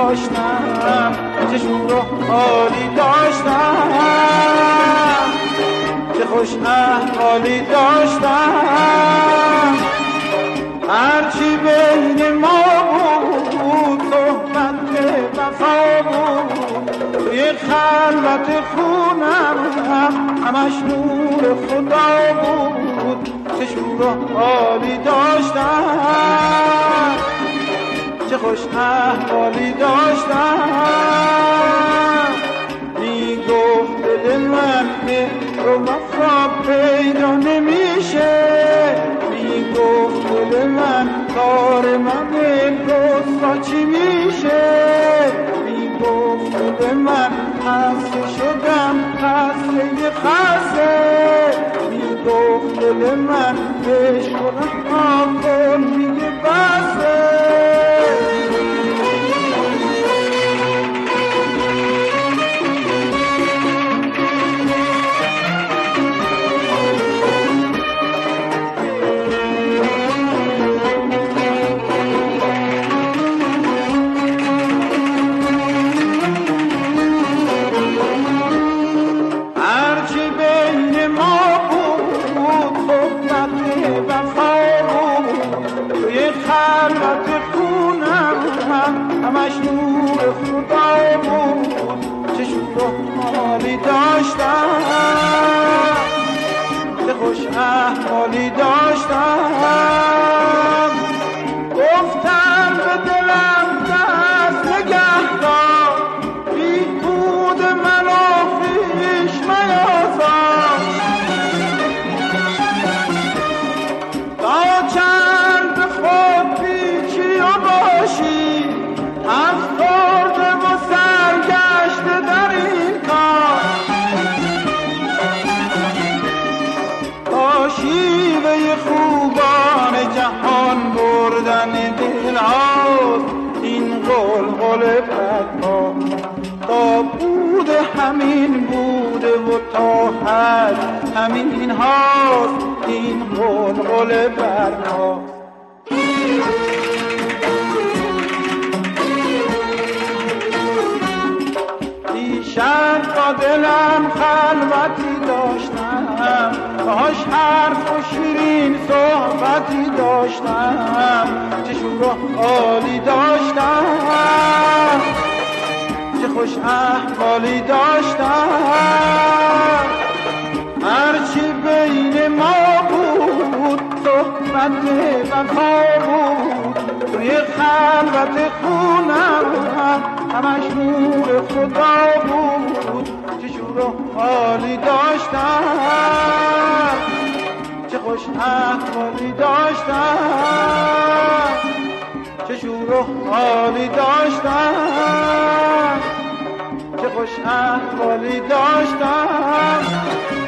داشتم، چه شور و حالی داشتم، چه خوش احوالی داشتم. هرچی بین ما بود صحبت وفا بود، توی خلوت خونم همش نور خدا بود. چه شور و حالی داشتم، چه خوش احوالی داشتم. میگفت دل من مهر و وفا پیدا نمیشه، میگفت دل من کار من رسوا چی میشه، میگفت دل من خسته شدم خسته خسته، میگفت دل من عشق کنم کن میگه بسه. همش نور خدا بود، چه شور و حالی داشتم، چه خوش احوالی داشتم. گفتم به دلم دست نگه دار، بی بود من و خویش میازار، تا چند به خود پیچی و باشی، افسرده و سرگشته در این کار، تا شیوه خوبان جهان بردن دل هاست. این غلغل بدها تا بود همین بوده و تا حد همین هاست. این غلغل بدها شد با دلم خلوتی داشتم، باش حرف و شیرین صحبتی داشتم، چه شور و حالی داشتم، چه خوش احوالی داشتم. هرچی بین ما بود صحبت وفا بود، توی خلوت خونم همش نور خدا بود. چه شور و حالی داشتم، چه خوش احوالی داشتم، چه شور و حالی داشتم، چه خوش احوالی داشتم.